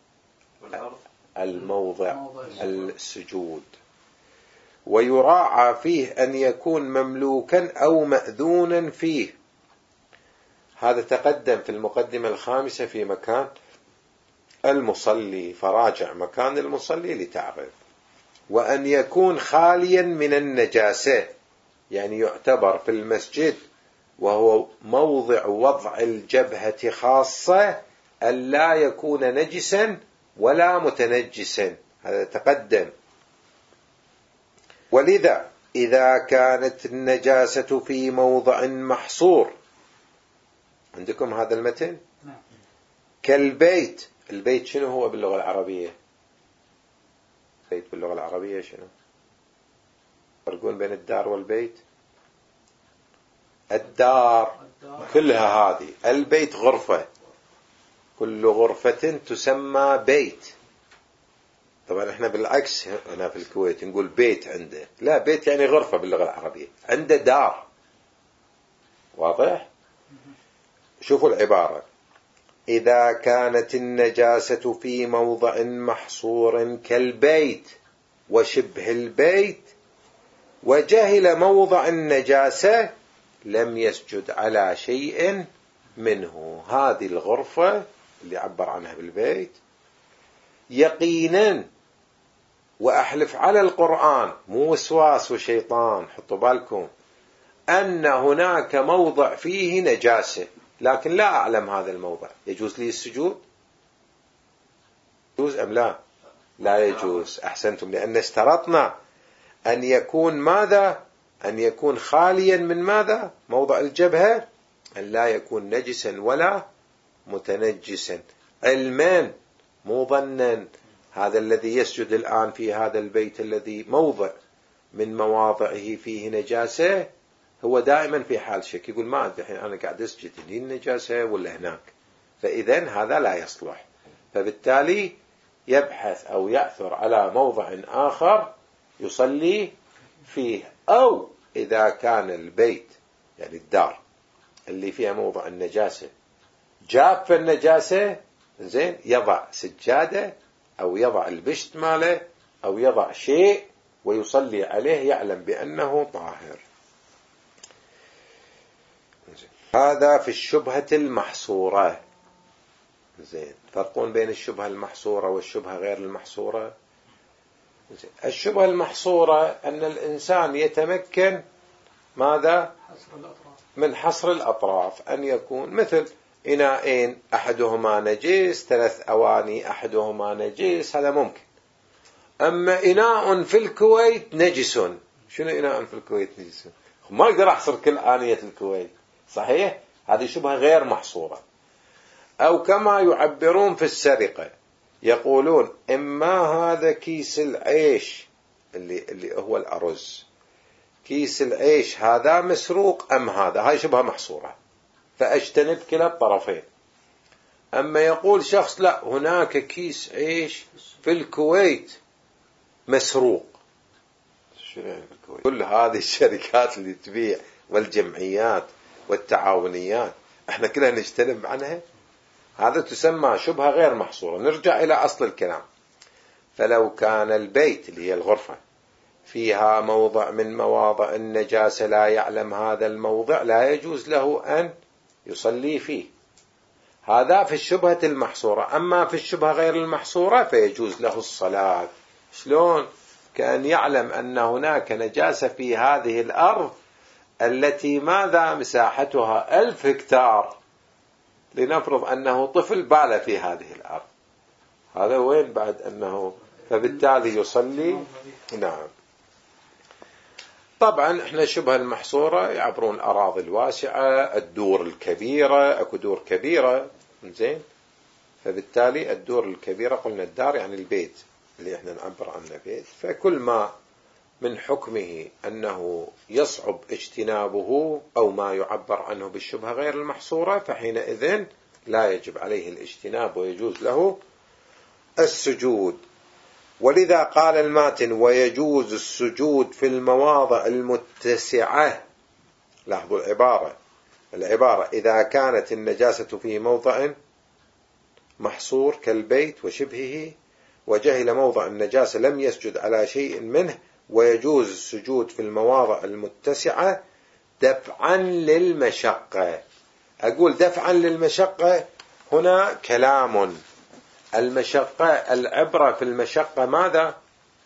A: الموضع السجود. ويراعى فيه أن يكون مملوكا أو مأذونا فيه. هذا تقدم في المقدمة الخامسة في مكان المصلي، فراجع مكان المصلي لتعرف. وأن يكون خاليا من النجاسة، يعني يعتبر في المسجد وهو موضع وضع الجبهة خاصة أن لا يكون نجسا ولا متنجسا، هذا تقدم. ولذا إذا كانت النجاسة في موضع محصور، عندكم هذا المتن؟ كالبيت. البيت شنو هو باللغة العربية؟ بيت باللغة العربية شنو؟ فرقون بين الدار والبيت؟ الدار كلها هذه، البيت غرفة، كل غرفة تسمى بيت. طبعا احنا بالعكس هنا في الكويت نقول بيت عنده، لا، بيت يعني غرفة باللغة العربية، عنده دار. واضح؟ شوفوا العبارة: إذا كانت النجاسة في موضع محصور كالبيت وشبه البيت وجهل موضع النجاسة لم يسجد على شيء منه. هذه الغرفة اللي عبر عنها بالبيت يقينا، وأحلف على القرآن، مو وسواس وشيطان، حطوا بالكم، أن هناك موضع فيه نجاسة، لكن لا أعلم هذا الموضع. يجوز لي السجود؟ يجوز أم لا؟ لا يجوز. أحسنتم، لأن اشترطنا أن يكون ماذا؟ أن يكون خاليا من ماذا؟ موضع الجبهة، أن لا يكون نجسا ولا متنجسا، علما مو ظنا. هذا الذي يسجد الآن في هذا البيت الذي موضع من مواضعه فيه نجاسة، هو دائما في حال شك، يقول ما أدري الحين أنا قاعد أسجد هنا النجاسة ولا هناك، فإذن هذا لا يصلح. فبالتالي يبحث أو يأثر على موضع آخر يصلي فيه. أو إذا كان البيت يعني الدار اللي فيها موضع النجاسة جاب في النجاسة، زين، يضع سجادة أو يضع البشت ماله أو يضع شيء ويصلي عليه، يعلم بأنه طاهر. هذا في الشبهة المحصورة. زين، فرقون بين الشبهة المحصورة والشبهة غير المحصورة. زين. الشبهة المحصورة أن الإنسان يتمكن ماذا؟ من حصر الأطراف، أن يكون مثل إناءين أحدهما نجس، 3 أواني أحدهما نجس، هذا ممكن. أما إناء في الكويت نجس، شنو إناء في الكويت نجس؟ ما أقدر أحصر كل آنية الكويت، صحيح؟ هذه شبهة غير محصورة. أو كما يعبرون في السرقة، يقولون إما هذا كيس العيش اللي هو الأرز، كيس العيش هذا مسروق أم هذا، هاي شبهة محصورة، فأجتنب كلا الطرفين. أما يقول شخص لا، هناك كيس عيش في الكويت مسروق. كل هذه الشركات اللي تبيع والجمعيات والتعاونيات احنا كلها نجتنب عنها. هذا تسمى شبهة غير محصورة. نرجع إلى أصل الكلام. فلو كان البيت اللي هي الغرفة فيها موضع من مواضع النجاسة لا يعلم هذا الموضع، لا يجوز له أن يصلي فيه. هذا في الشبهة المحصورة. أما في الشبهة غير المحصورة فيجوز له الصلاة. شلون؟ كأن يعلم أن هناك نجاسة في هذه الأرض التي ماذا مساحتها 1000 هكتار، لنفرض أنه طفل بال في هذه الأرض، هذا وين بعد أنه، فبالتالي يصلي. نعم. طبعا احنا الشبهة المحصورة يعبرون الأراضي الواسعة، الدور الكبيرة، اكو دور كبيرة، زين، فبالتالي الدور الكبيرة قلنا الدار يعني البيت اللي احنا نعبر عنه بيت، فكل ما من حكمه أنه يصعب اجتنابه أو ما يعبر عنه بالشبهة غير المحصورة فحينئذ لا يجب عليه الاجتناب ويجوز له السجود. ولذا قال الماتن ويجوز السجود في المواضع المتسعة. لاحظوا العبارة إذا كانت النجاسة في موضع محصور كالبيت وشبهه وجهل موضع النجاسة لم يسجد على شيء منه، ويجوز السجود في المواضع المتسعة دفعا للمشقة. أقول دفعا للمشقة هنا كلام. المشقة، العبرة في المشقة ماذا؟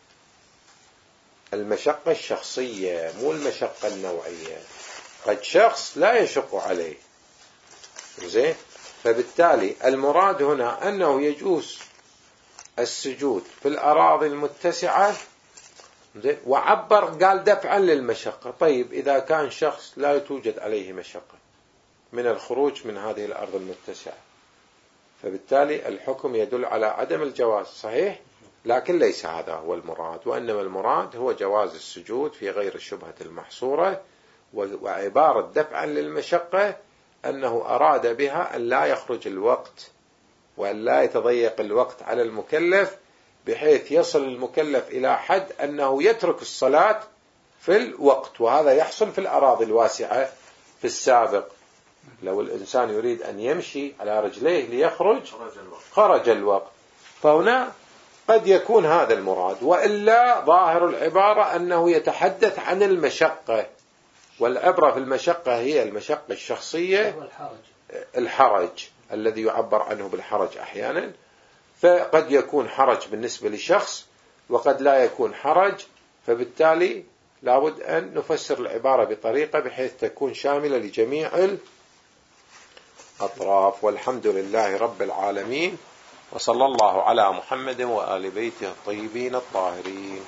A: المشقة الشخصية مو المشقة النوعية. قد شخص لا يشق عليه، زين، فبالتالي المراد هنا أنه يجوز السجود في الأراضي المتسعة، زين، وعبر قال دفعا للمشقة. طيب إذا كان شخص لا توجد عليه مشقة من الخروج من هذه الأرض المتسعة فبالتالي الحكم يدل على عدم الجواز، صحيح، لكن ليس هذا هو المراد، وإنما المراد هو جواز السجود في غير الشبهة المحصورة. وعبارة دفعا للمشقة أنه أراد بها أن لا يخرج الوقت وأن لا يتضيق الوقت على المكلف بحيث يصل المكلف إلى حد أنه يترك الصلاة في الوقت. وهذا يحصل في الأراضي الواسعة في السابق. لو الإنسان يريد أن يمشي على رجليه ليخرج خرج الوقت، فهنا قد يكون هذا المراد. وإلا ظاهر العبارة أنه يتحدث عن المشقة، والعبرة في المشقة هي المشقة الشخصية، الحرج الذي يعبر عنه بالحرج أحيانا. فقد يكون حرج بالنسبة لشخص وقد لا يكون حرج، فبالتالي لابد أن نفسر العبارة بطريقة بحيث تكون شاملة لجميع الأطراف. والحمد لله رب العالمين، وصلى الله على محمد وآل بيته الطيبين الطاهرين.